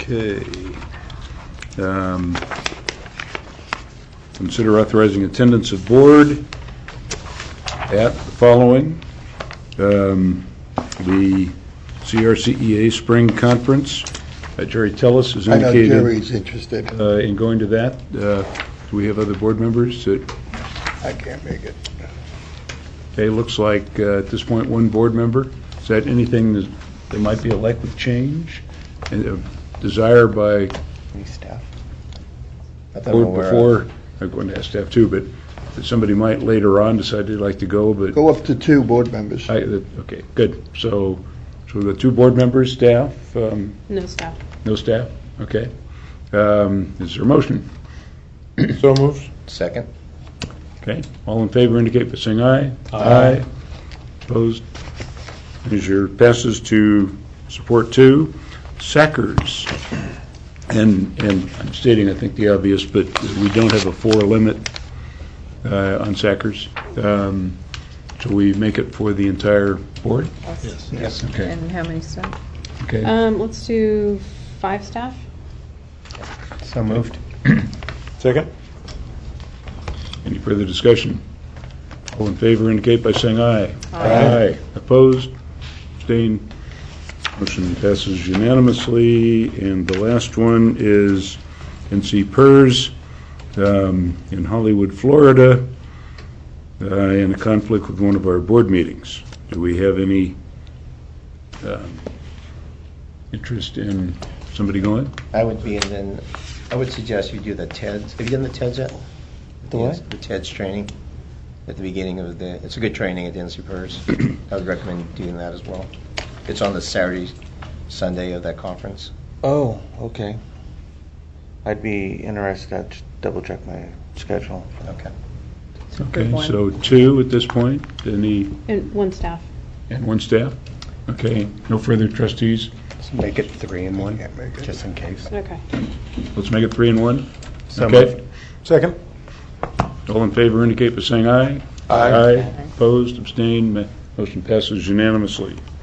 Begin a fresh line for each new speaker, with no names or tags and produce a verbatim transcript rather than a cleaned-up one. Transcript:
Okay. Um, Consider authorizing attendance of board at the following. Um, the C R C E A Spring Conference. Uh, Jerry Tellis has
I know
indicated
Jerry's interested.
uh, in going to that. Uh, do we have other board members that?
I can't make it.
Okay, looks like uh, at this point one board member. Is that anything that there might be a likely change and a desire by
Any staff? Not that I'm
board
aware of.
before? I'm going to ask staff too, but that somebody might later on decide they'd like to go. But
Go up to two board members.
I, that- okay, good. So, so the two board members, staff, um,
No staff.
no staff. Okay. Um, is there a motion?
So moved.
Second?
Okay. All in favor indicate by saying aye.
Aye.
Opposed? Measure passes to support two. Sackers. And, and I'm stating, I think, the obvious, but we don't have a four limit uh, on Sackers. Um, so we make it for the entire board?
Yes.
Yes.
Okay.
And how many staff?
Okay.
Um, let's do five staff.
So moved.
Second?
Any further discussion? All in favor indicate by saying aye.
Aye.
Opposed? Abstained? Motion passes unanimously. And the last one is N C PERS um, in Hollywood, Florida, uh, in a conflict with one of our board meetings. Do we have any um, interest in somebody going?
I would be, and then, I would suggest you do the TEDS. Have you done the TEDS yet?
The what?
Yes, The TEDS training at the beginning of the, it's a good training at the N C PERS. I would recommend doing that as well. It's on the Saturday, Sunday of that conference.
Oh, okay. I'd be interested to double check my schedule.
Okay.
Okay,
one.
so two at this point. Any,
And one staff.
and one staff? Okay, no further trustees?
Make it three and one,
Can't make it.
just in case.
Okay.
Let's make it three and one.
So
Okay.
moved.
Second?
All in favor indicate by saying aye.
Aye.
Opposed, abstained, ma- motion passes unanimously.